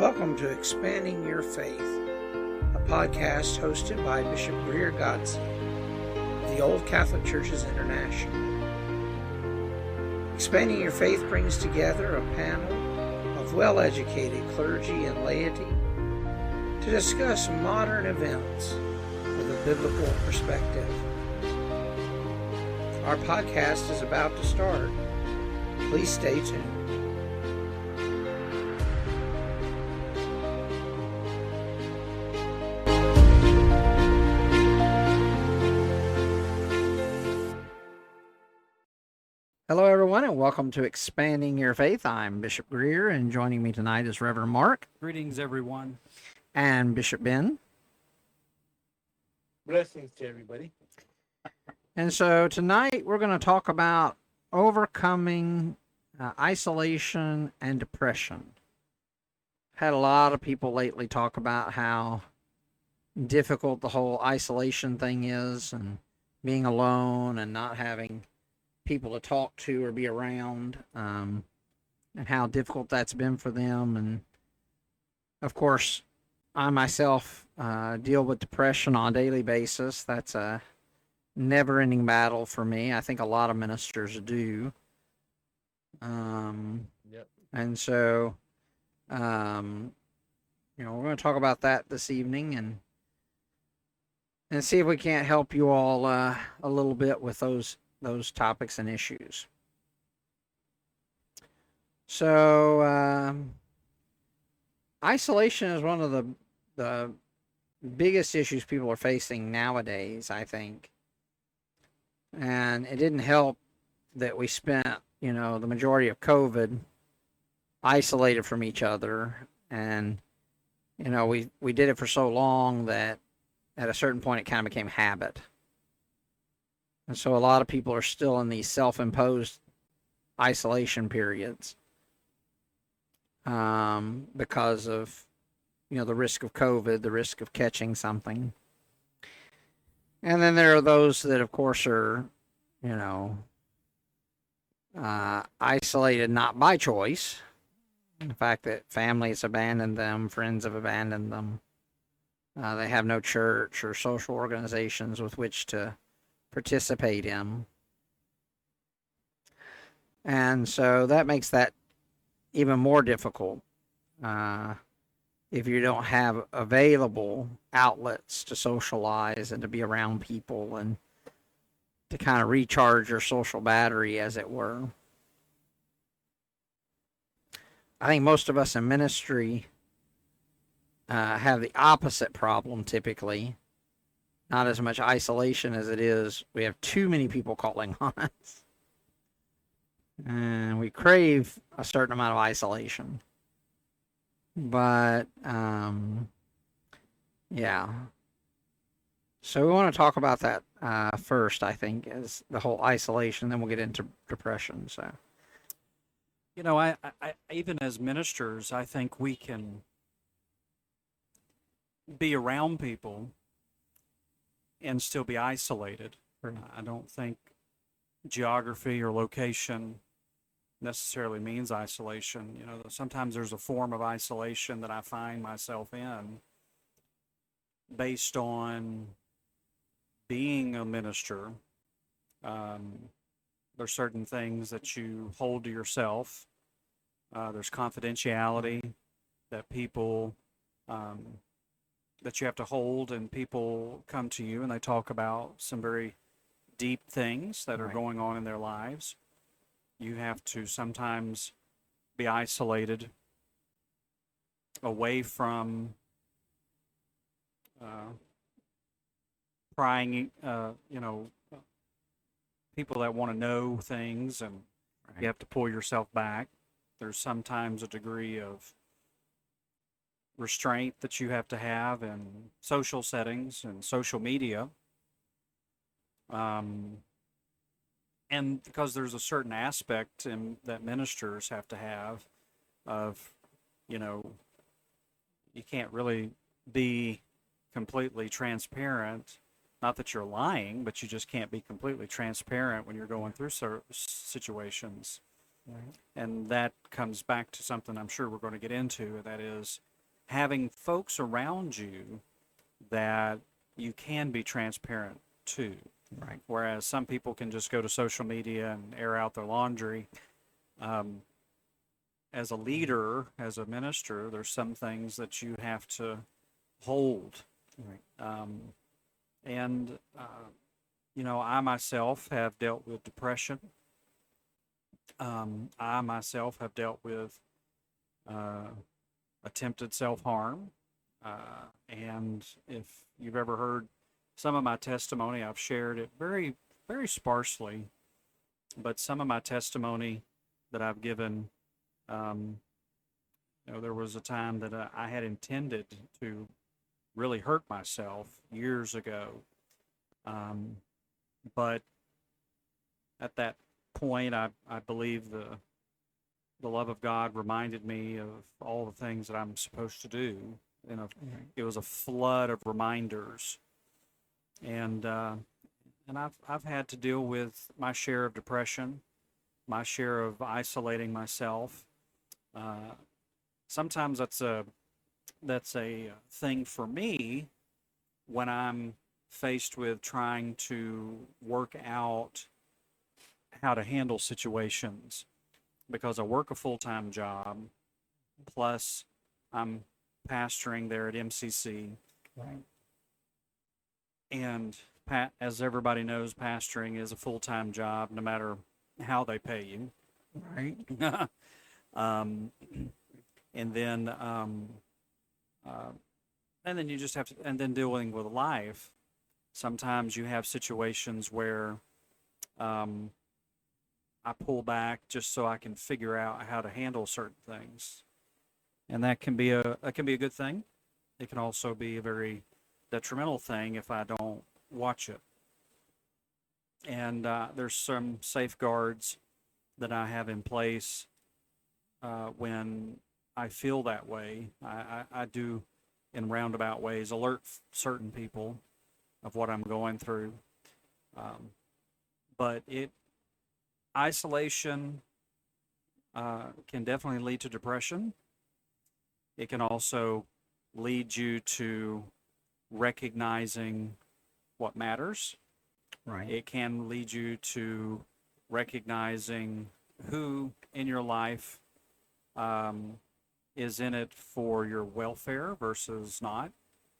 Welcome to Expanding Your Faith, a podcast hosted by Bishop Greer Godse of the Old Catholic Churches International. Expanding Your Faith brings together a panel of well-educated clergy and laity to discuss modern events with a biblical perspective. Our podcast is about to start. Please stay tuned. Hello, everyone, and welcome to Expanding Your Faith. I'm Bishop Greer, and joining me tonight is Reverend Mark. Greetings, everyone. And Bishop Ben. Blessings to everybody. And so tonight we're going to talk about overcoming isolation and depression. Had a lot of people lately talk about how difficult the whole isolation thing is, and being alone and not having people to talk to or be around, and how difficult that's been for them. And of course, I myself deal with depression on a daily basis. That's a never-ending battle for me. I think a lot of ministers do. And so, we're going to talk about that this evening and see if we can't help you all a little bit with those topics and issues. So, isolation is one of the biggest issues people are facing nowadays, I think. And it didn't help that we spent, the majority of COVID isolated from each other. And, we did it for so long that at a certain point it kind of became habit. And so a lot of people are still in these self-imposed isolation periods because of, the risk of COVID, the risk of catching something. And then there are those that, of course, are, isolated not by choice. The fact that families abandoned them, friends have abandoned them. They have no church or social organizations with which to participate in. And so that makes that even more difficult if you don't have available outlets to socialize and to be around people and to kind of recharge your social battery, as it were. I think most of us in ministry have the opposite problem typically. Not as much isolation as it is we have too many people calling on us. And we crave a certain amount of isolation. But, yeah. So we want to talk about that first, I think, is the whole isolation. Then we'll get into depression. So, I even as ministers, I think we can be around people and still be isolated. I don't think geography or location necessarily means isolation. Sometimes there's a form of isolation that I find myself in based on being a minister. There's certain things that you hold to yourself. There's confidentiality that people that you have to hold, and people come to you and they talk about some very deep things that are going on in their lives. You have to sometimes be isolated away from prying, people that want to know things, and you have to pull yourself back. There's sometimes a degree of restraint that you have to have in social settings and social media. And because there's a certain aspect that ministers have to have of, you can't really be completely transparent. Not that you're lying, but you just can't be completely transparent when you're going through situations. Right. And that comes back to something I'm sure we're going to get into, that is having folks around you that you can be transparent to. Right. Whereas some people can just go to social media and air out their laundry. Um, as a leader, as a minister, there's some things that you have to hold. Right. And, I myself have dealt with depression. I myself have dealt with attempted self harm. And if you've ever heard some of my testimony, I've shared it very, very sparsely, but some of my testimony that I've given, there was a time that I had intended to really hurt myself years ago. But at that point, I believe the love of God reminded me of all the things that I'm supposed to do. It was a flood of reminders, and I've had to deal with my share of depression, my share of isolating myself. Sometimes that's a thing for me when I'm faced with trying to work out how to handle situations, because I work a full-time job, plus I'm pastoring there at MCC. Right. And as everybody knows, pastoring is a full-time job, no matter how they pay you. Right. And then you just have to, and then dealing with life. Sometimes you have situations where I pull back just so I can figure out how to handle certain things, and that can be a good thing. It can also be a very detrimental thing if I don't watch it. And there's some safeguards that I have in place when I feel that way. I do, in roundabout ways, alert certain people of what I'm going through. But isolation can definitely lead to depression. It can also lead you to recognizing what matters. Right. It can lead you to recognizing who in your life is in it for your welfare versus not.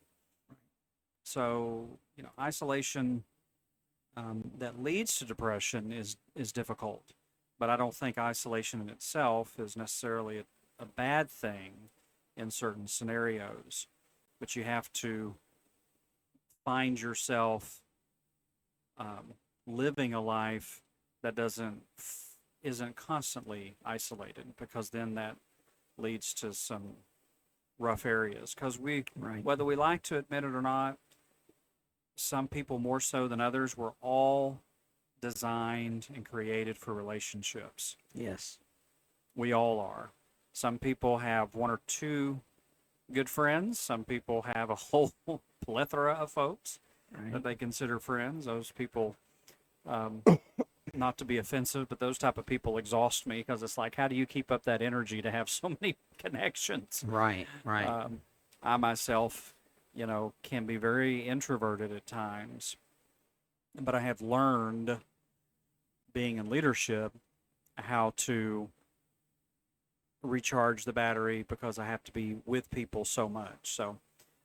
So, isolation that leads to depression is difficult, but I don't think isolation in itself is necessarily a bad thing in certain scenarios. But you have to find yourself living a life that isn't constantly isolated, because then that leads to some rough areas. Because Right. whether we like to admit it or not, some people more so than others, we're all designed and created for relationships. Yes. We all are. Some people have one or two good friends. Some people have a whole plethora of folks that they consider friends. Those people, not to be offensive, but those type of people exhaust me, because it's like, how do you keep up that energy to have so many connections? Right. Right. I myself, can be very introverted at times, but I have learned, being in leadership, how to recharge the battery, because I have to be with people so much. So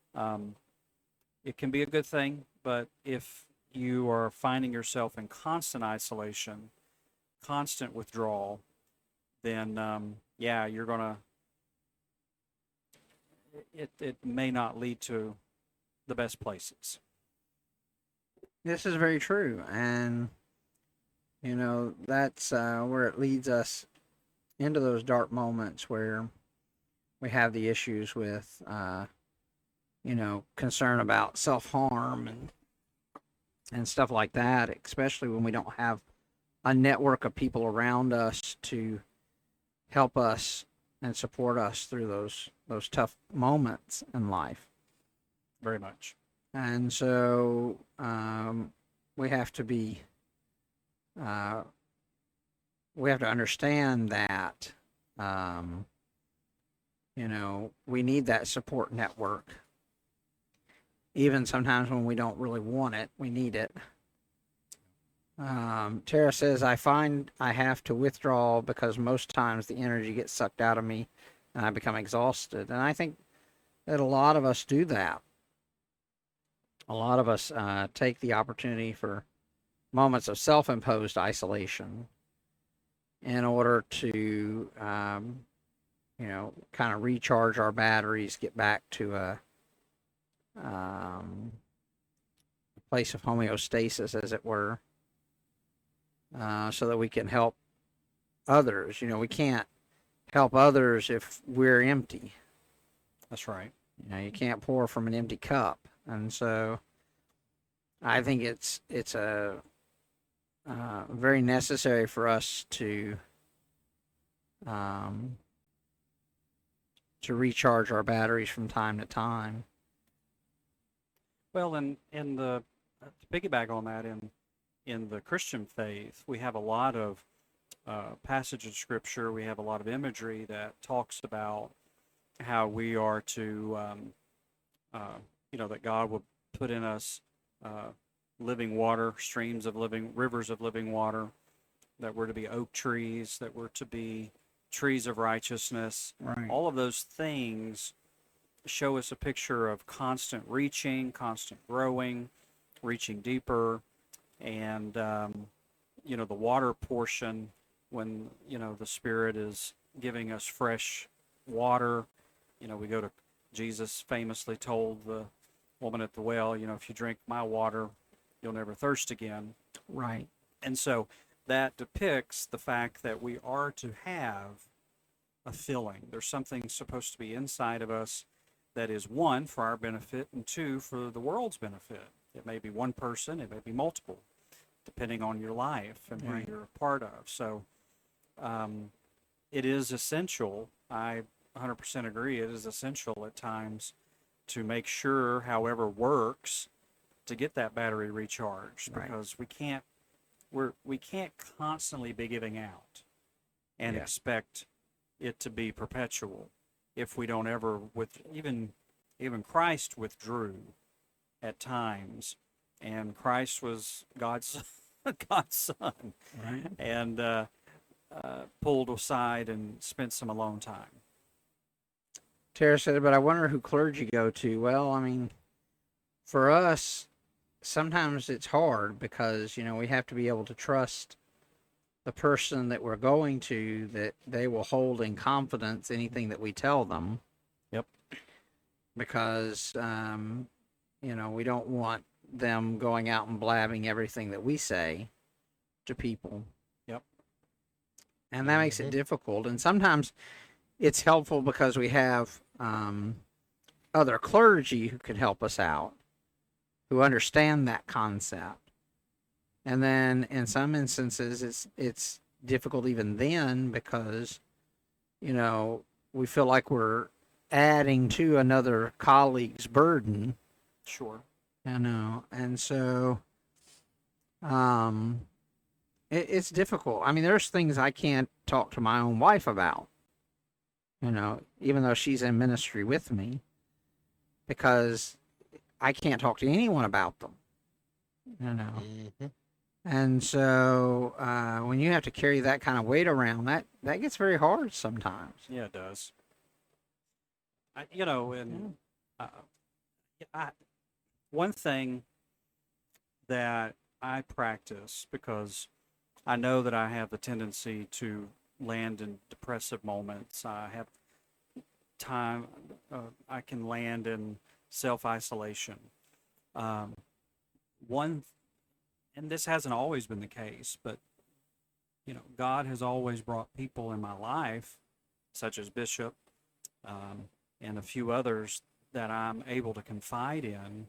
it can be a good thing, but if you are finding yourself in constant isolation, constant withdrawal, then you're gonna. It may not lead to the best places. This is very true, and that's where it leads us into those dark moments where we have the issues with concern about self-harm and stuff like that, especially when we don't have a network of people around us to help us and support us through those tough moments in life. Very much. And so we have to be we have to understand that we need that support network. Even sometimes when we don't really want it, we need it. Tara says, I find I have to withdraw because most times the energy gets sucked out of me and I become exhausted. And I think that a lot of us do that. A lot of us take the opportunity for moments of self-imposed isolation in order to, kind of recharge our batteries, get back to a place of homeostasis, as it were, so that we can help others. We can't help others if we're empty. That's right. You can't pour from an empty cup. And so I think it's a very necessary for us to recharge our batteries from time to time. Well, and to piggyback on that, in the Christian faith, we have a lot of passage of scripture. We have a lot of imagery that talks about how we are to, that God will put in us living water, streams of living, rivers of living water, that we're to be oak trees, that we're to be trees of righteousness. Right. All of those things show us a picture of constant reaching, constant growing, reaching deeper, and the water portion, when the Spirit is giving us fresh water. We go to Jesus famously told the woman at the well, if you drink my water, you'll never thirst again. Right. And so that depicts the fact that we are to have a filling. There's something supposed to be inside of us that is, one, for our benefit, and two, for the world's benefit. It may be one person, it may be multiple, depending on your life and who Right. you're a part of. So it is essential. I 100% agree. It is essential at times to make sure, however works, to get that battery recharged, Right. because we can't constantly be giving out and Yeah. expect it to be perpetual if we don't ever, with even Christ withdrew at times, and Christ was God's son, Right. and pulled aside and spent some alone time. Tara said, but I wonder who clergy go to. Well, I mean, for us, sometimes it's hard because, we have to be able to trust the person that we're going to, that they will hold in confidence anything that we tell them. Yep. Because, we don't want them going out and blabbing everything that we say to people. Yep. And that makes it difficult. And sometimes it's helpful because we have other clergy who can help us out, who understand that concept. And then in some instances, it's difficult even then because, we feel like we're adding to another colleague's burden. Sure. And so it's difficult. I mean, there's things I can't talk to my own wife about, even though she's in ministry with me, because I can't talk to anyone about them, Mm-hmm. And so when you have to carry that kind of weight around, that gets very hard sometimes. Yeah, it does. One thing that I practice, because I know that I have the tendency to land in depressive moments. I have time, I can land in self-isolation. And this hasn't always been the case, but God has always brought people in my life, such as Bishop, and a few others that I'm able to confide in,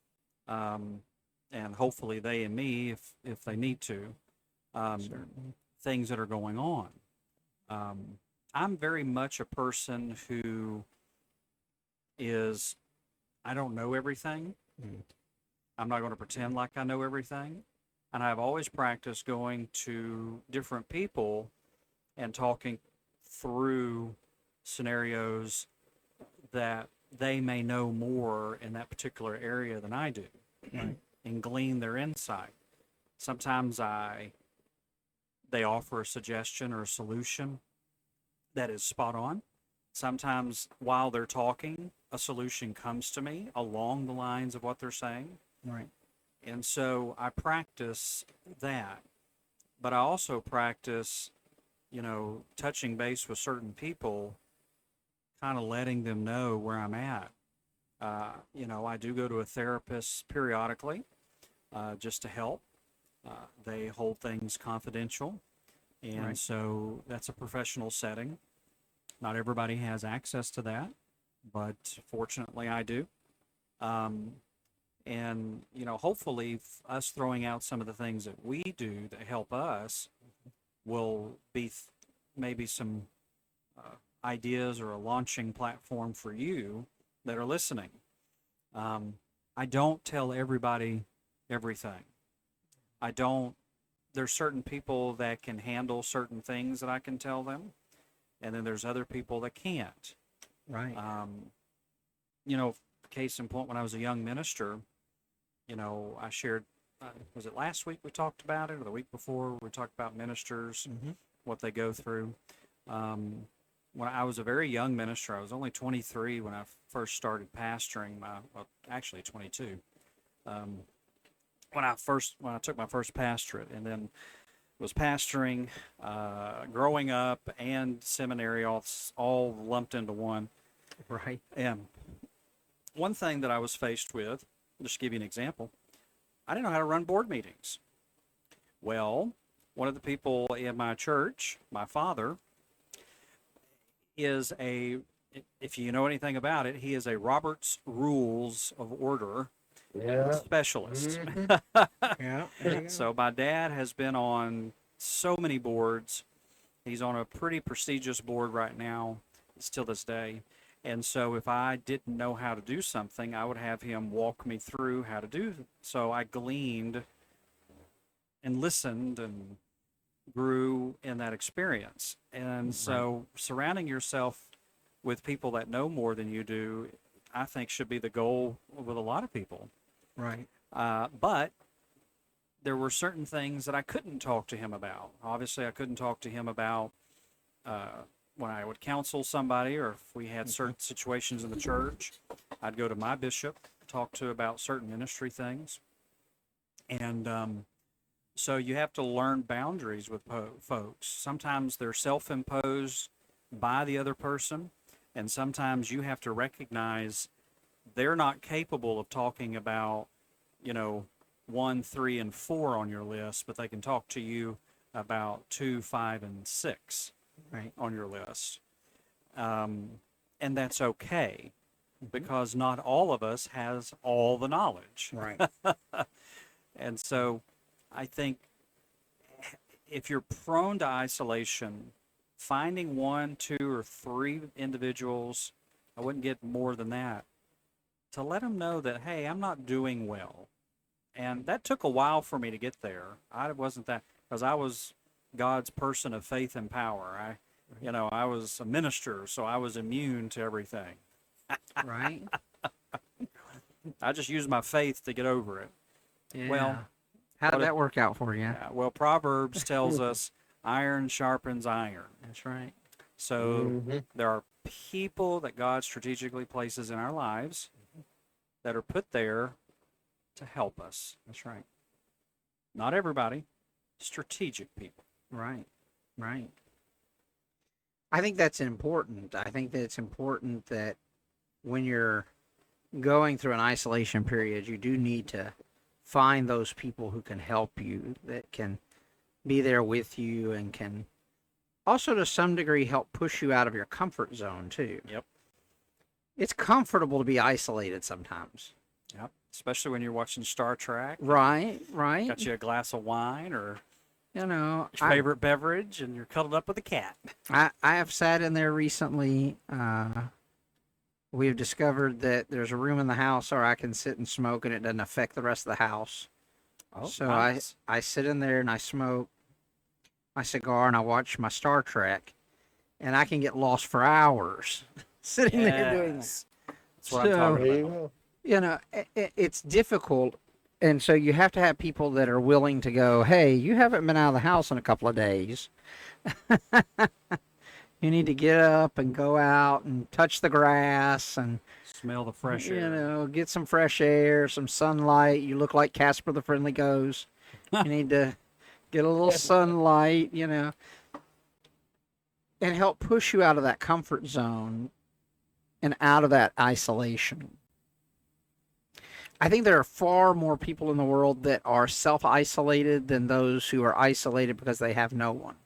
and hopefully they and me, if they need to, things that are going on. I'm very much a person who is, I don't know everything. I'm not going to pretend like I know everything. And I've always practiced going to different people and talking through scenarios that they may know more in that particular area than I do, Right. and glean their insight. Sometimes they offer a suggestion or a solution that is spot on. Sometimes while they're talking, a solution comes to me along the lines of what they're saying. Right. And so I practice that. But I also practice, touching base with certain people, kind of letting them know where I'm at. I do go to a therapist periodically just to help. They hold things confidential. And Right. so that's a professional setting. Not everybody has access to that, but fortunately I do. Um, hopefully us throwing out some of the things that we do that help us will be maybe some ideas or a launching platform for you that are listening. I don't tell everybody everything. There's certain people that can handle certain things that I can tell them, and then there's other people that can't. Right. Case in point, when I was a young minister, I shared, was it last week we talked about it, or the week before we talked about ministers, what they go through. When I was a very young minister, I was only 23 when I first started pastoring, actually 22. When I took my first pastorate, and then was pastoring, growing up, and seminary, all lumped into one. Right. And one thing that I was faced with, just to give you an example, I didn't know how to run board meetings. Well, one of the people in my church, my father, is if you know anything about it, he is a Robert's Rules of Order specialist. Yeah. There you go. So my dad has been on so many boards. He's on a pretty prestigious board right now, still this day. And so if I didn't know how to do something, I would have him walk me through how to do it. So I gleaned and listened and grew in that experience. And so surrounding yourself with people that know more than you do, I think should be the goal with a lot of people. Right. But there were certain things that I couldn't talk to him about. Obviously, I couldn't talk to him about when I would counsel somebody, or if we had certain situations in the church. I'd go to my bishop, talk to about certain ministry things. And so you have to learn boundaries with folks. Sometimes they're self-imposed by the other person, and sometimes you have to recognize they're not capable of talking about, 1, 3, and 4 on your list, but they can talk to you about 2, 5, and 6 on your list. And that's okay, because not all of us has all the knowledge. Right. And so I think if you're prone to isolation, finding 1, 2, or 3 individuals, I wouldn't get more than that, to let them know that, hey, I'm not doing well. And that took a while for me to get there. I wasn't that, because I was God's person of faith and power. I was a minister, so I was immune to everything. Right. I just used my faith to get over it. Yeah. Well, how did that work out for you? Well, Proverbs tells us iron sharpens iron. That's right. So there are people that God strategically places in our lives that are put there to help us. That's right. Not everybody, strategic people. Right. Right. I think that's important. I think that it's important that when you're going through an isolation period, you do need to find those people who can help you, that can be there with you, and can also to some degree help push you out of your comfort zone too. Yep. It's comfortable to be isolated sometimes. Yep. Especially when you're watching Star Trek. Right. Right. Got you a glass of wine or your favorite beverage, and you're cuddled up with a cat. I have sat in there recently. We have discovered that there's a room in the house where I can sit and smoke, and it doesn't affect the rest of the house. Oh, So nice. I sit in there and I smoke my cigar and I watch my Star Trek, and I can get lost for hours. sitting there doing that. Yes. That's what I'm talking There you about. go. You know, it's difficult. And so you have to have people that are willing to go, hey, you haven't been out of the house in a couple of days. You need to get up and go out and touch the grass and, Smell the fresh you air. know, get some fresh air, some sunlight. You look like Casper the Friendly Ghost. You need to get a little sunlight, you know, and help push you out of that comfort zone and out of that isolation. I think there are far more people in the world that are self-isolated than those who are isolated because they have no one.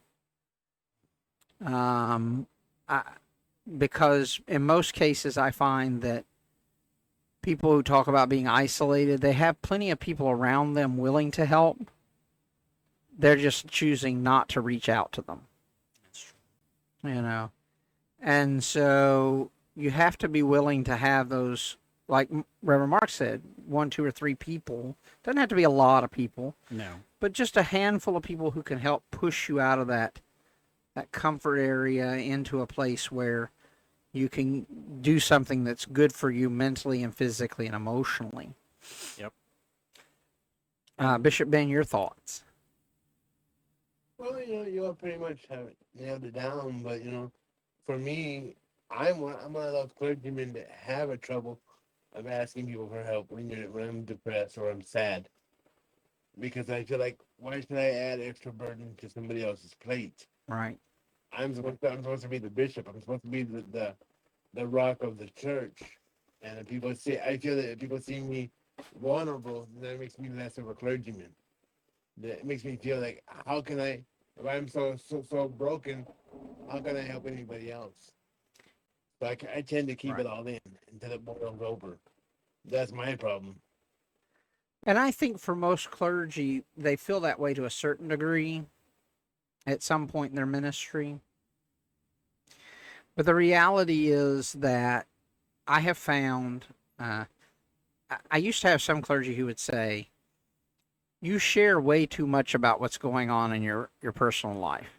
I, because in most cases, I find that people who talk about being isolated, they have plenty of people around them willing to help. They're just choosing not to reach out to them. That's true. You know, and so you have to be willing to have those, like Reverend Mark said, 1, 2, or 3 people. Doesn't have to be a lot of people, No. but just a handful of people who can help push you out of that comfort area into a place where you can do something that's good for you mentally and physically and emotionally. Yep. Bishop Ben, your thoughts? Well, you all pretty much have it nailed it down. But for me, I'm one of those clergymen that have a trouble of asking people for help when I'm depressed or I'm sad, because I feel like, why should I add extra burden to somebody else's plate? Right. I'm supposed to be the bishop. I'm supposed to be the rock of the church. And I feel that if people see me vulnerable, that makes me less of a clergyman. That makes me feel like, how can I, if I'm so broken, how can I help anybody else? So I tend to keep Right. it all in until it boils over. That's my problem. And I think for most clergy, they feel that way to a certain degree at some point in their ministry. But the reality is that I have found, I used to have some clergy who would say, you share way too much about what's going on in your personal life.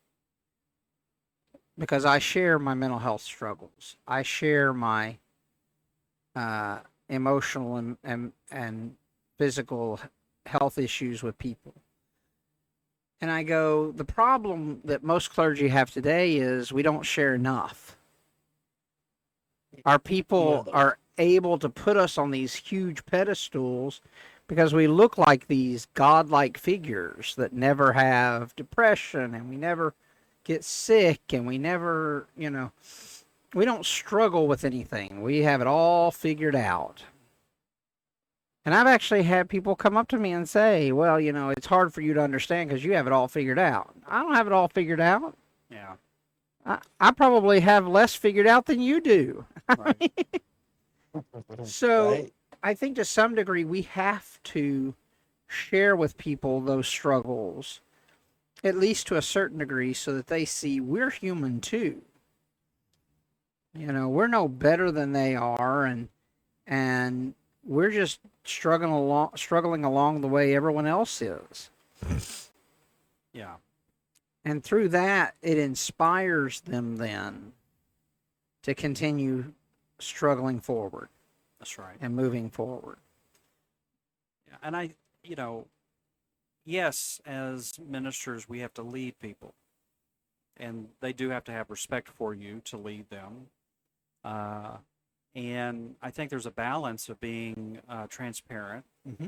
Because I share my mental health struggles. I share my emotional and physical health issues with people. And I go, the problem that most clergy have today is we don't share enough. Our people are able to put us on these huge pedestals because we look like these godlike figures that never have depression, and we never get sick, and we never, we don't struggle with anything. We have it all figured out. And I've actually had people come up to me and say, well, it's hard for you to understand because you have it all figured out. I don't have it all figured out. Yeah. I probably have less figured out than you do. Right. So Right? I think to some degree we have to share with people those struggles, at least to a certain degree, so that they see we're human too. We're no better than they are, and we're just struggling along the way everyone else is. Yeah. And through that, it inspires them then to continue struggling forward That's right. and moving forward. Yeah. And yes, as ministers, we have to lead people, and they do have to have respect for you to lead them. And I think there's a balance of being transparent. Mhm.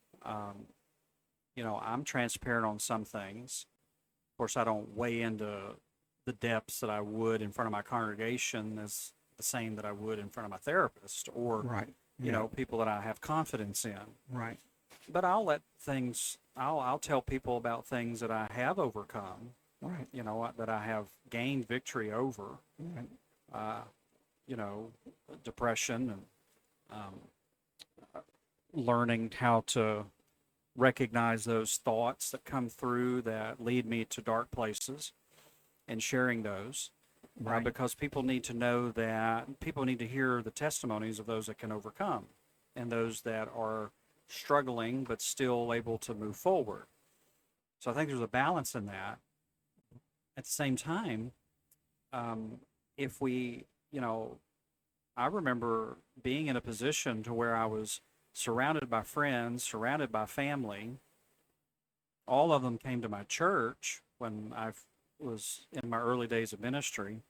I'm transparent on some things. Of course, I don't weigh into the depths that I would in front of my congregation as the same that I would in front of my therapist or, Right. people that I have confidence in. Right. But I'll tell people about things that I have overcome, Right. that I have gained victory over. Right. Depression and learning how to recognize those thoughts that come through that lead me to dark places and sharing those. Right. Because people need to know that people need to hear the testimonies of those that can overcome and those that are struggling but still able to move forward. So I think there's a balance in that. At the same time, if we you know, I remember being in a position to where I was surrounded by friends, surrounded by family. All of them came to my church when I was in my early days of ministry.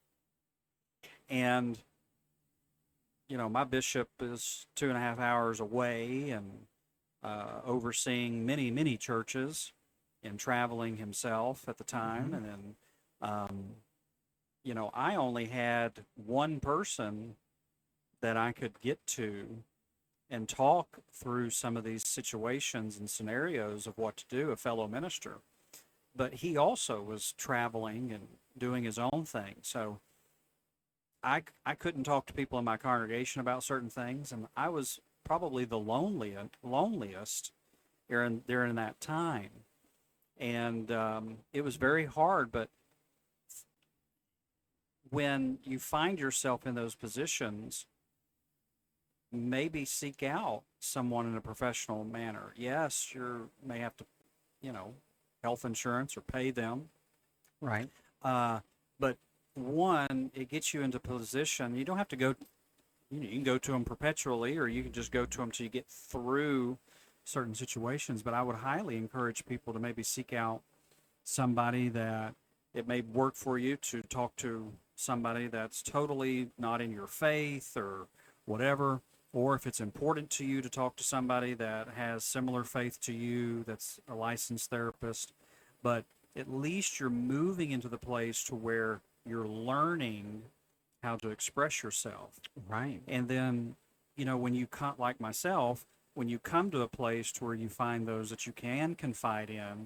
And, you know, my bishop is 2.5 hours away and overseeing many, many churches and traveling himself at the time. Mhm. And then, you know, I only had one person that I could get to and talk through some of these situations and scenarios of what to do, a fellow minister. But he also was traveling and doing his own thing. So I couldn't talk to people in my congregation about certain things, and I was probably the loneliest during that time. And it was very hard, but when you find yourself in those positions, maybe seek out someone in a professional manner. Yes, you may have to, you know, health insurance or pay them. Right. But one, it gets you into position. You don't have to go, you can go to them perpetually, or you can just go to them till you get through certain situations. But I would highly encourage people to maybe seek out somebody that it may work for you to talk to somebody that's totally not in your faith or whatever. Or if it's important to you to talk to somebody that has similar faith to you, that's a licensed therapist, but at least you're moving into the place to where you're learning how to express yourself. Right. And then, you know, when you come, like myself, when you come to a place to where you find those that you can confide in,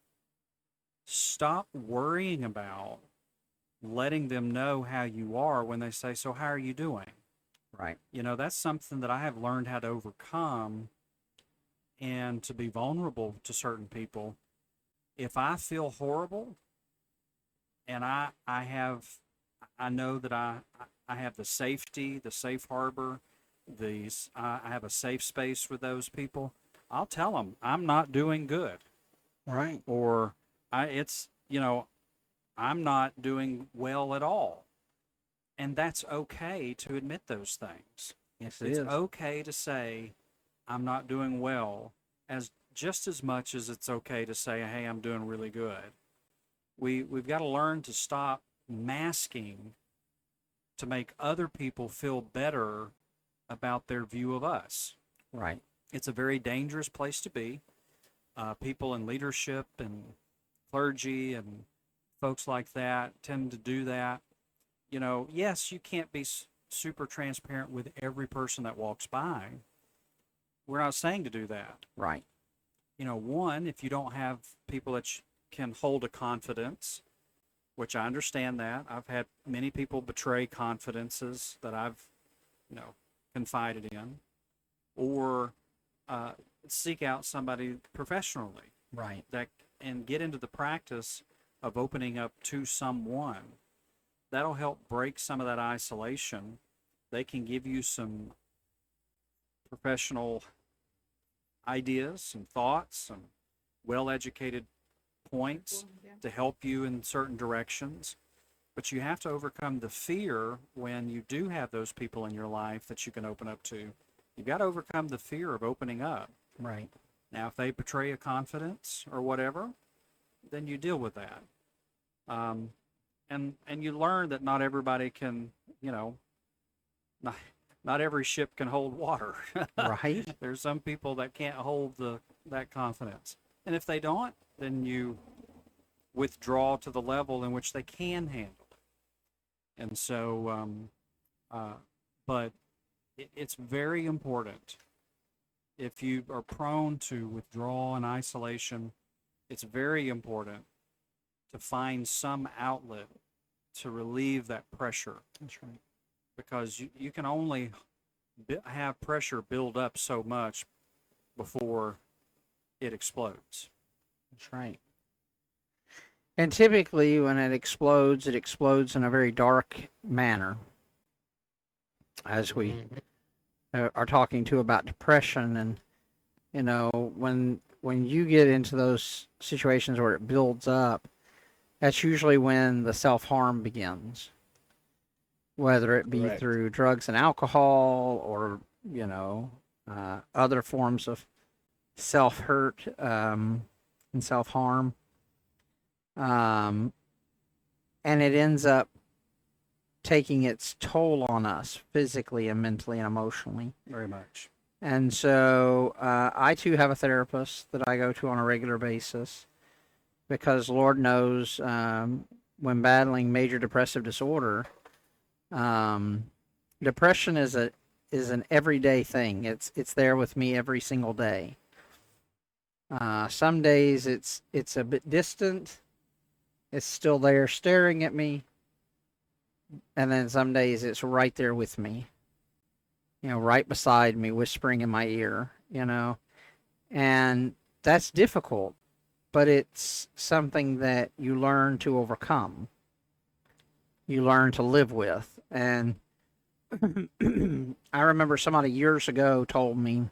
stop worrying about letting them know how you are when they say, "So how are you doing?" Right. You know, that's something that I have learned how to overcome and to be vulnerable to certain people. If I feel horrible and I know that I have the safety, the safe harbor, I have a safe space with those people, I'll tell them I'm not doing good, Right. or you know, I'm not doing well at all. And that's okay to admit those things. Yes, It's okay to say, I'm not doing well, as just as much as it's okay to say, hey, I'm doing really good. We've got to learn to stop masking to make other people feel better about their view of us. Right. It's a very dangerous place to be. People in leadership and clergy and folks like that tend to do that. You know, yes, you can't be super transparent with every person that walks by. We're not saying to do that. Right. You know, one, if you don't have people that can hold a confidence, which I understand that. I've had many people betray confidences that I've, you know, confided in, or seek out somebody professionally Right. that and get into the practice of opening up to someone. That'll help break some of that isolation. They can give you some professional ideas and thoughts and well-educated points to help you in certain directions. But you have to overcome the fear when you do have those people in your life that you can open up to. You've got to overcome the fear of opening up. Right. Now, if they betray a confidence or whatever, then you deal with that. And you learn that not everybody can, you know, not every ship can hold water. Right. There's some people that can't hold that confidence. And if they don't, then you withdraw to the level in which they can handle it. And so, but it's very important. If you are prone to withdrawal and isolation, it's very important to find some outlet to relieve that pressure. That's right. Because you can only have pressure build up so much before it explodes. That's right. And typically, when it explodes in a very dark manner. As we are talking to about depression, and you know, when you get into those situations where it builds up, that's usually when the self-harm begins. whether it be Correct. through drugs and alcohol or, you know, other forms of self hurt and self harm. And it ends up taking its toll on us physically and mentally and emotionally. Very much. And so I too have a therapist that I go to on a regular basis because Lord knows when battling major depressive disorder, depression is an everyday thing. It's there with me every single day. Some days it's a bit distant. It's still there staring at me. And then some days it's right there with me. You know, right beside me, whispering in my ear, you know. And that's difficult, but it's something that you learn to overcome. You learn to live with. And I remember somebody years ago told me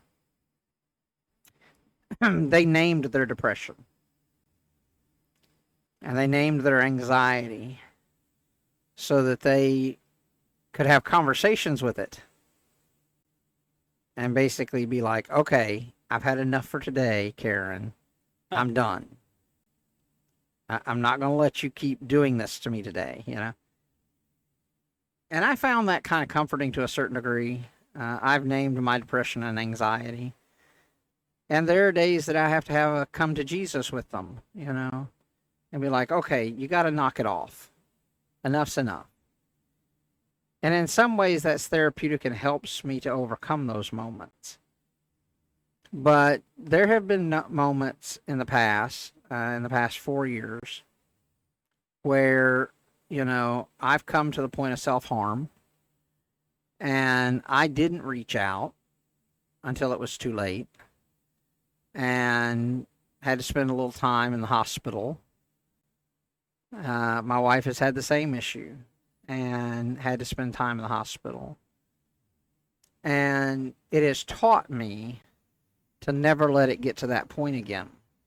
they named their depression and they named their anxiety so that they could have conversations with it and basically be like, okay, I've had enough for today, Karen. I'm done. I'm not going to let you keep doing this to me today, you know? And I found that kind of comforting to a certain degree. I've named my depression and anxiety. And there are days that I have to have a come to Jesus with them, you know, and be like, okay, you got to knock it off. Enough's enough. And in some ways, that's therapeutic and helps me to overcome those moments. But there have been moments in the past 4 years, where, you know, I've come to the point of self-harm, and I didn't reach out until it was too late, and had to spend a little time in the hospital. My wife has had the same issue and had to spend time in the hospital. And it has taught me to never let it get to that point again.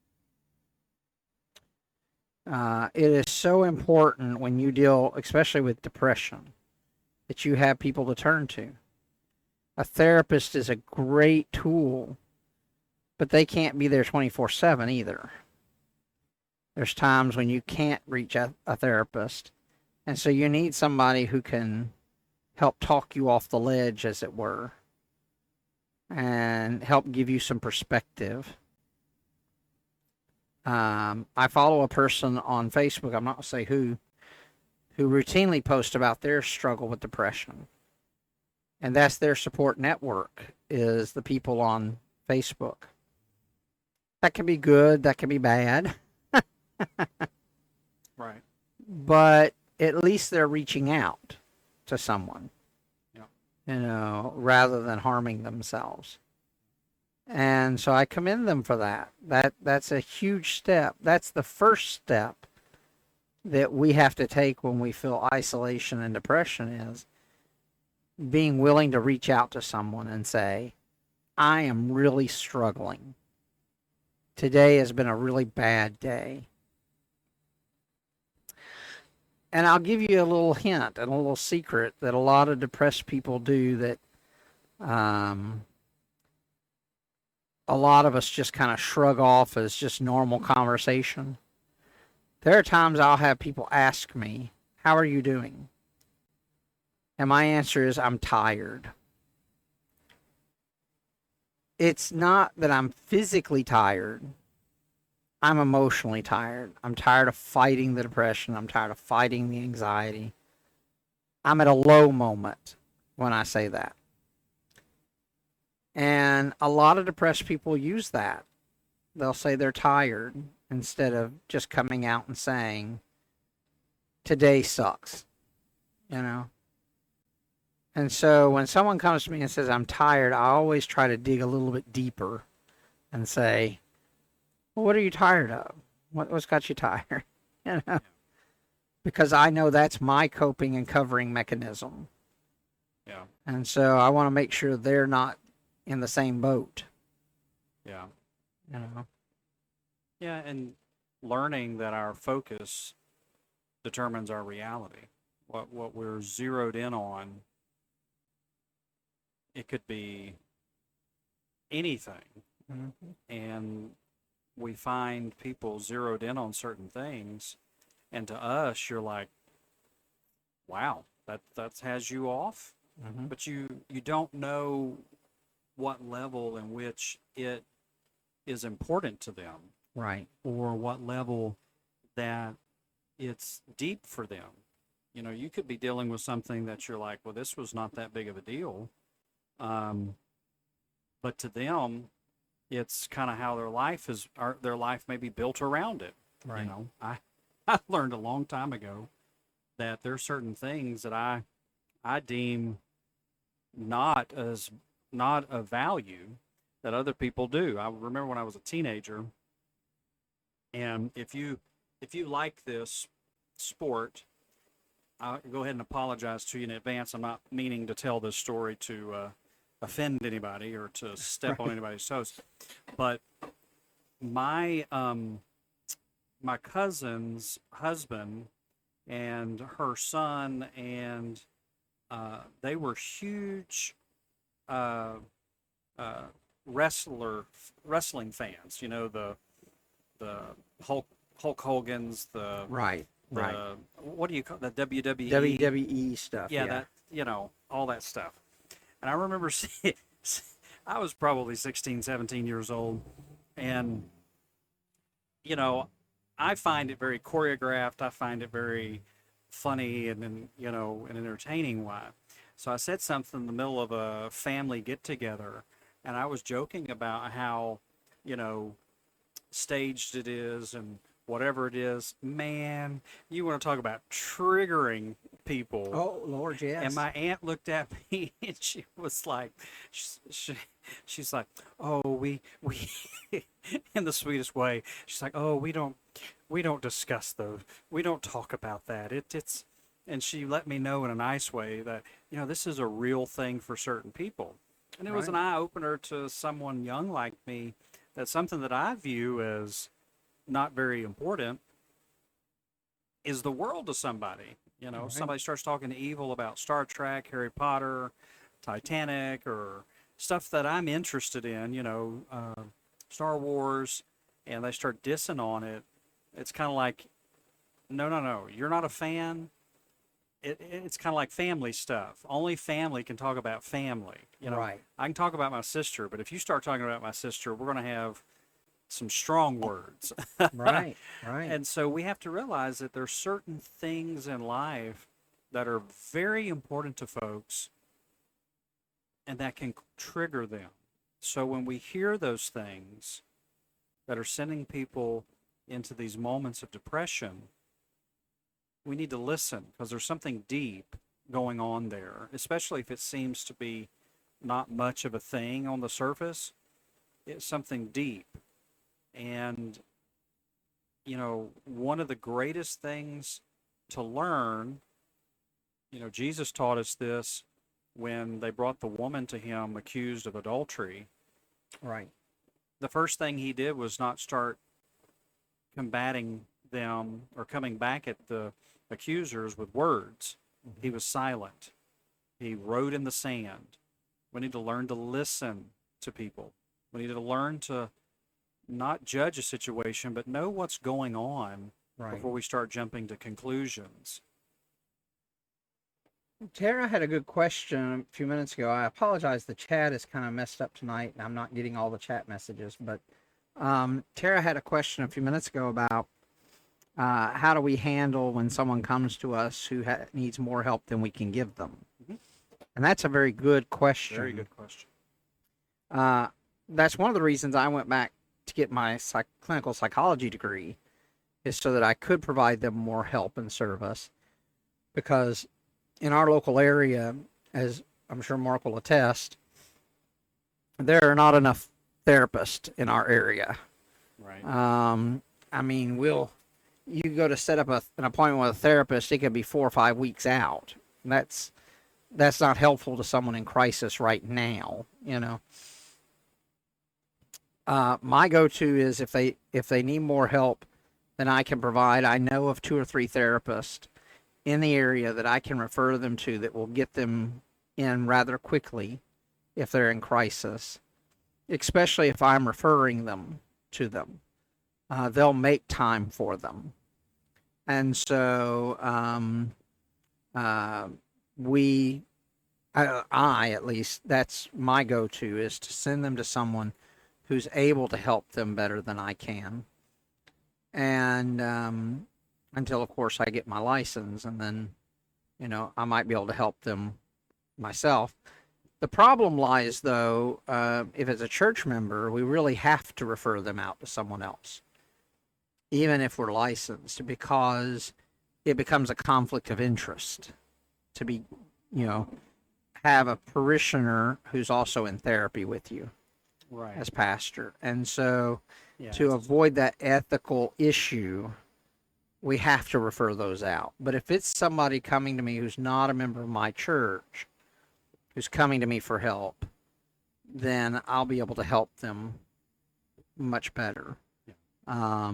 It is so important when you deal, especially with depression, that you have people to turn to. A therapist is a great tool, but they can't be there 24/7 either. There's times when you can't reach a therapist. And so you need somebody who can help talk you off the ledge, as it were, and help give you some perspective. I follow a person on Facebook, I'm not going to say who routinely posts about their struggle with depression. And that's their support network, is the people on Facebook. That can be good, that can be bad. Right. But at least they're reaching out to someone, Yeah. you know, rather than harming themselves. And so I commend them for that. That's a huge step. That's the first step that we have to take when we feel isolation and depression, is being willing to reach out to someone and say, I am really struggling. Today has been a really bad day. And I'll give you a little hint and a little secret that a lot of depressed people do that a lot of us just kind of shrug off as just normal conversation. There are times I'll have people ask me, how are you doing? And my answer is, I'm tired. It's not that I'm physically tired. I'm emotionally tired. I'm tired of fighting the depression. I'm tired of fighting the anxiety. I'm at a low moment when I say that. And a lot of depressed people use that. They'll say they're tired instead of just coming out and saying, today sucks, you know? And so when someone comes to me and says, I'm tired, I always try to dig a little bit deeper and say, well, what are you tired of? What's got you tired? You know? Because I know that's my coping and covering mechanism. Yeah. And so I want to make sure they're not in the same boat. Yeah. You know? Yeah, and learning that our focus determines our reality. what we're zeroed in on, it could be anything. Mhm. And we find people zeroed in on certain things, and to us, you're like, wow, that has you off, Mhm. but you don't know what level in which it is important to them, Right. or what level that it's deep for them. You know, you could be dealing with something that you're like, well, this was not that big of a deal, um, but to them, it's kind of how their life may be built around it. Right. You know, I learned a long time ago that there are certain things that I deem not of value that other people do. I remember when I was a teenager, and if you like this sport, I'll go ahead and apologize to you in advance. I'm not meaning to tell this story to offend anybody or to step on Right. anybody's toes, but my cousin's husband and her son, and they were huge uh, uh, wrestling fans. You know, the Hulk Hogan's, Right. Right. what do you call the WWE? WWE stuff. Yeah, Yeah. that, all that stuff. And I remember seeing, I was probably 16, 17 years old, and you know, I find it very choreographed. I find it very funny and entertaining. Why? So I said something in the middle of a family get together, and I was joking about how, you know, staged it is and whatever it is. Man, you want to talk about triggering people. Oh Lord, yes. And my aunt looked at me and she was like, she's like, oh, we, in the sweetest way, she's like, oh, we don't discuss those. We don't talk about that. It's, and she let me know in a nice way that, this is a real thing for certain people. And it was an Right. eye opener to someone young like me, that something that I view as not very important is the world to somebody. Right. Somebody starts talking evil about Star Trek, Harry Potter, Titanic, or stuff that I'm interested in, Star Wars, and they start dissing on it. It's kind of like, no, no, no, you're not a fan. It's kind of like family stuff. Only family can talk about family. Right. I can talk about my sister, but if you start talking about my sister, we're going to have some strong words. Right. Right. And so we have to realize that there's certain things in life that are very important to folks and that can trigger them. So when we hear those things that are sending people into these moments of depression, we need to listen, because there's something deep going on there, especially if it seems to be not much of a thing on the surface. It's something deep. And, one of the greatest things to learn, Jesus taught us this when they brought the woman to him accused of adultery. Right. The first thing he did was not start combating them or coming back at the accusers with words. Mm-hmm. He was silent. He wrote in the sand. We need to learn to listen to people. We need to learn to not judge a situation, but know what's going on Right. before we start jumping to conclusions. Tara had a good question a few minutes ago. I apologize. The chat is kind of messed up tonight, and I'm not getting all the chat messages. But Tara had a question a few minutes ago about how do we handle when someone comes to us who needs more help than we can give them? Mhm. And that's a very good question. Very good question. That's one of the reasons I went back to get my clinical psychology degree, is so that I could provide them more help and service. Because in our local area, as I'm sure Mark will attest, there are not enough therapists in our area. Right. I mean, you go to set up an appointment with a therapist, it could be 4 or 5 weeks out. That's not helpful to someone in crisis right now, My go-to is if they need more help than I can provide. I know of 2 or 3 therapists, in the area that I can refer them to that will get them in rather quickly if they're in crisis, especially if I'm referring them to them. They'll make time for them. And so I at least, that's my go-to, is to send them to someone who's able to help them better than I can. And until, of course, I get my license, and then, I might be able to help them myself. The problem lies, though, if it's a church member, we really have to refer them out to someone else, even if we're licensed, because it becomes a conflict of interest to be, have a parishioner who's also in therapy with you Right. as pastor. And so Yeah. to avoid that ethical issue, we have to refer those out. But if it's somebody coming to me who's not a member of my church, who's coming to me for help, then I'll be able to help them much better. Yeah.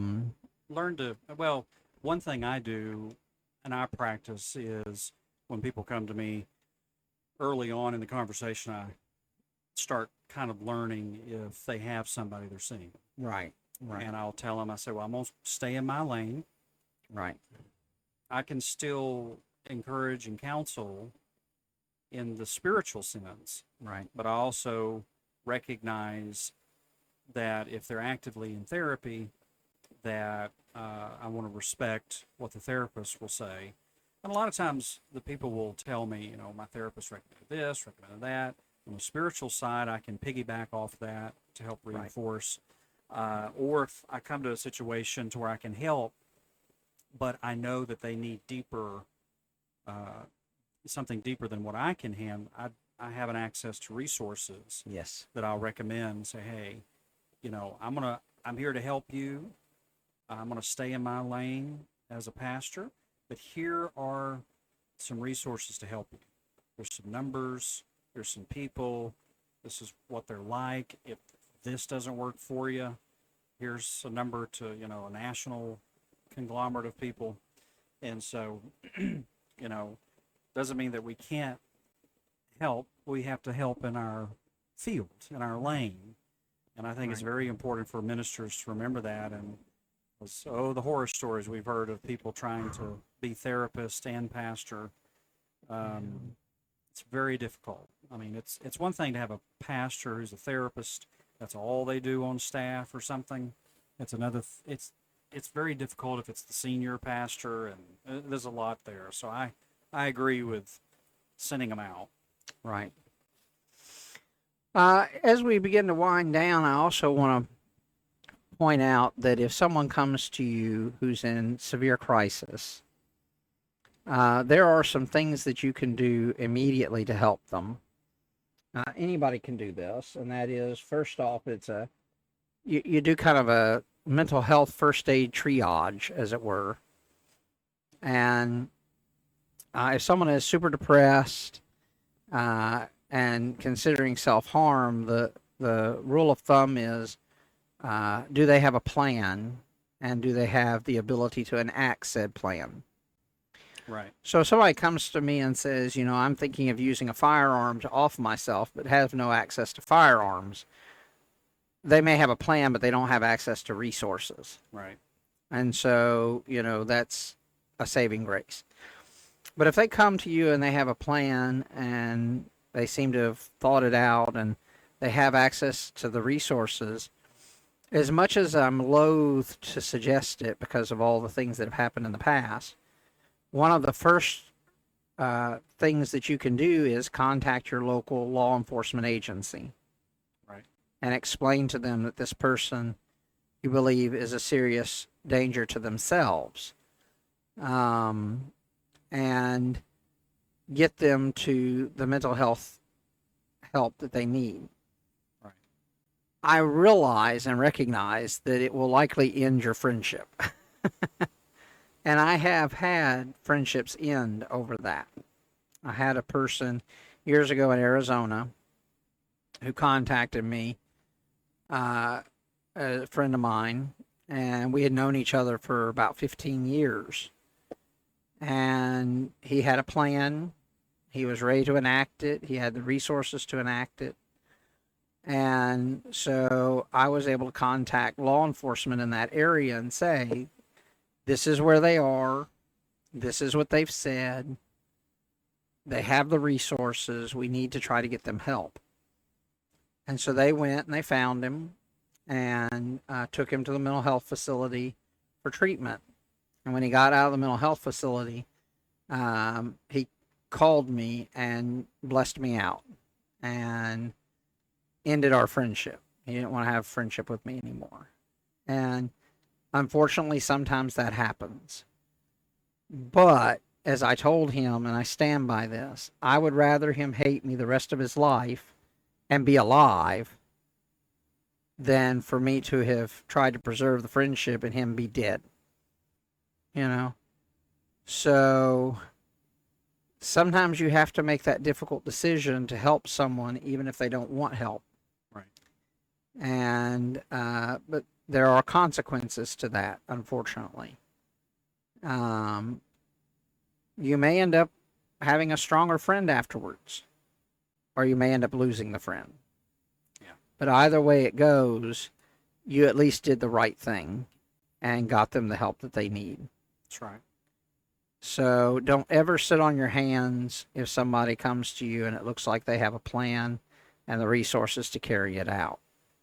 Well, one thing I do and I practice is when people come to me early on in the conversation, I start kind of learning if they have somebody they're seeing. Right. And I'll tell them, I say, well, I'm going to stay in my lane. Right. I can still encourage and counsel in the spiritual sense, Right. but I also recognize that if they're actively in therapy, that I want to respect what the therapist will say. And a lot of times the people will tell me, my therapist recommended this, recommended that. On the spiritual side, I can piggyback off that to help reinforce. Or if I come to a situation to where I can help, but I know that they need deeper, something deeper than what I can hand, I have an access to resources Yes. that I'll recommend. Say, hey, I'm here to help you. I'm going to stay in my lane as a pastor, but here are some resources to help you. There's some numbers, there's some people, this is what they're like. If this doesn't work for you, here's a number to, a national conglomerate of people. And so, doesn't mean that we can't help. We have to help in our field, in our lane. And I think it's very important for ministers to remember that. And the horror stories we've heard of people trying to be therapist and pastor. It's very difficult. I mean, it's one thing to have a pastor who's a therapist. That's all they do on staff or something. It's another. It's very difficult if it's the senior pastor, and there's a lot there. So I agree with sending them out. Right. As we begin to wind down, I also want to point out that if someone comes to you who's in severe crisis, there are some things that you can do immediately to help them. Anybody can do this, and that is, first off, you do kind of a mental health first aid triage, as it were. And if someone is super depressed and considering self-harm, the rule of thumb is, do they have a plan, and do they have the ability to enact said plan? Right. So if somebody comes to me and says, I'm thinking of using a firearm to off myself, but have no access to firearms, they may have a plan, but they don't have access to resources. Right. And so, that's a saving grace. But if they come to you and they have a plan and they seem to have thought it out and they have access to the resources, as much as I'm loath to suggest it because of all the things that have happened in the past, one of the first things that you can do is contact your local law enforcement agency. Right. And explain to them that this person you believe is a serious danger to themselves. And get them to the mental health help that they need. Right. I realize and recognize that it will likely end your friendship. And I have had friendships end over that. I had a person years ago in Arizona who contacted me, a friend of mine, and we had known each other for about 15 years. And he had a plan. He was ready to enact it. He had the resources to enact it. And so I was able to contact law enforcement in that area and say, this is where they are. This is what they've said. They have the resources. We need to try to get them help. And so they went and they found him and took him to the mental health facility for treatment. And when he got out of the mental health facility, he called me and blessed me out and ended our friendship. He didn't want to have friendship with me anymore. And unfortunately, sometimes that happens. But as I told him, and I stand by this, I would rather him hate me the rest of his life and be alive than for me to have tried to preserve the friendship and him be dead. You know? So sometimes you have to make that difficult decision to help someone even if they don't want help. Right. And but there are consequences to that, unfortunately. You may end up having a stronger friend afterwards, or you may end up losing the friend. Yeah. But either way it goes, you at least did the right thing and got them the help that they need. That's right. So don't ever sit on your hands if somebody comes to you and it looks like they have a plan and the resources to carry it out.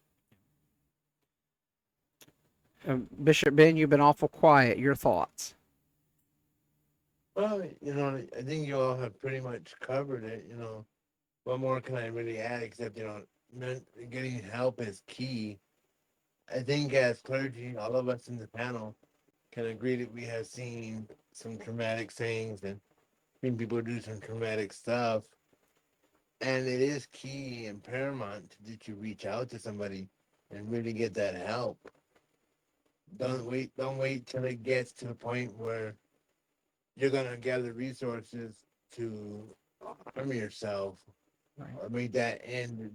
Bishop Ben, you've been awful quiet. Your thoughts? Well, I think you all have pretty much covered it. What more can I really add except, getting help is key. I think as clergy, all of us in the panel can agree that we have seen some traumatic things and seen people do some traumatic stuff. And it is key and paramount that you reach out to somebody and really get that help. Don't wait till it gets to the point where you're gonna gather resources to harm yourself, Right. or make that end.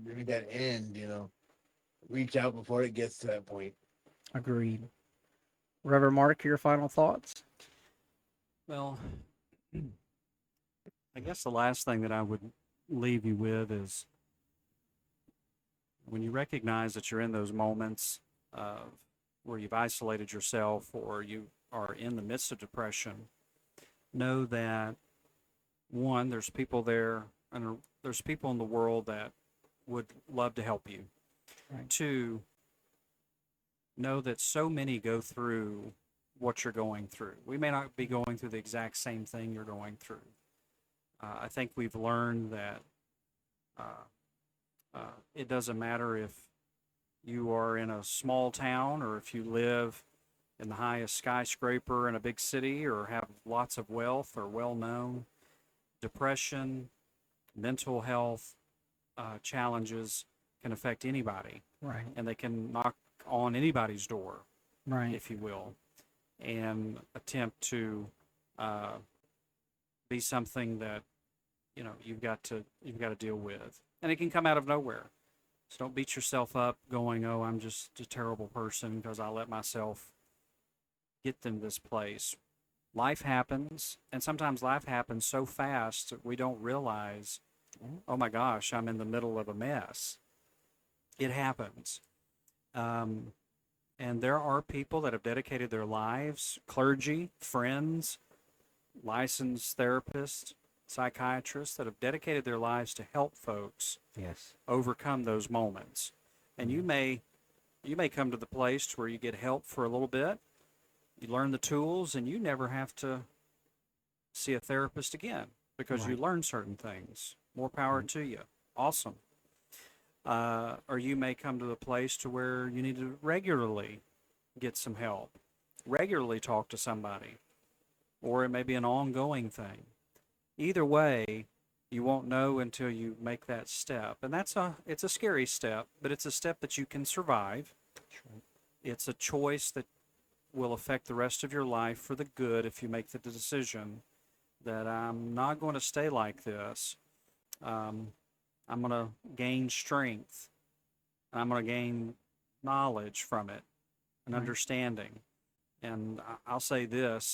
Reach out before it gets to that point. Agreed. Reverend Mark, your final thoughts? Well, I guess the last thing that I would leave you with is when you recognize that you're in those moments where you've isolated yourself or you are in the midst of depression, know that, one, there's people there and there's people in the world that would love to help you. Right. Two, know that so many go through what you're going through. We may not be going through the exact same thing you're going through. I think we've learned that it doesn't matter if you are in a small town or if you live in the highest skyscraper in a big city or have lots of wealth or well-known. Depression, mental health challenges can affect anybody. Right. And they can knock on anybody's door, Right. if you will, and attempt to be something that you've got to deal with, and it can come out of nowhere. So don't beat yourself up going, oh, I'm just a terrible person because I let myself get them this place. Life happens, and sometimes life happens so fast that we don't realize, oh my gosh, I'm in the middle of a mess. It happens. And there are people that have dedicated their lives, clergy, friends, licensed therapists, psychiatrists, that have dedicated their lives to help folks overcome those moments. And you may come to the place where you get help for a little bit, you learn the tools, and you never have to see a therapist again because you learn certain things. More power to you. Awesome. Or you may come to the place to where you need to regularly get some help, regularly talk to somebody, or it may be an ongoing thing. Either way, you won't know until you make that step. And it's a scary step, but it's a step that you can survive. It's a choice that will affect the rest of your life for the good if you make the decision that I'm not going to stay like this. I'm going to gain strength. I'm going to gain knowledge from it and understanding. And I'll say this,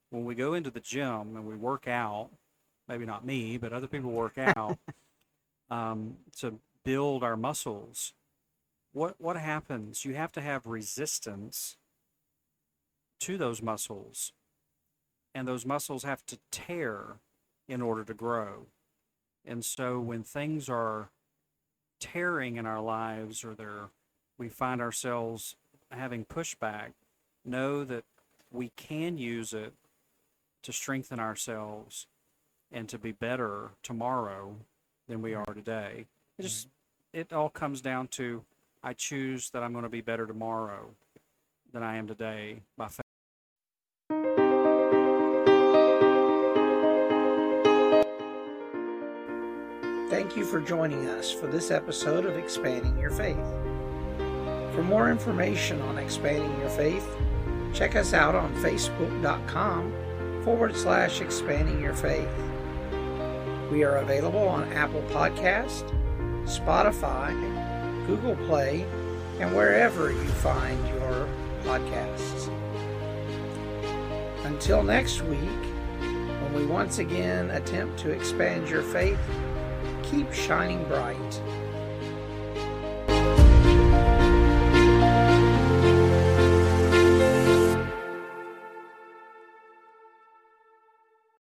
when we go into the gym and we work out, maybe not me, but other people work out to build our muscles, what happens? You have to have resistance to those muscles, and those muscles have to tear in order to grow. And so when things are tearing in our lives, or we find ourselves having pushback, know that we can use it to strengthen ourselves and to be better tomorrow than we are today. It all comes down to, I choose that I'm going to be better tomorrow than I am today by faith. Thank you for joining us for this episode of Expanding Your Faith. For more information on Expanding Your Faith, check us out on facebook.com/Expanding Your Faith. We are available on Apple Podcast, Spotify, Google Play, and wherever you find your podcasts. Until next week, when we once again attempt to expand your faith, keep shining bright.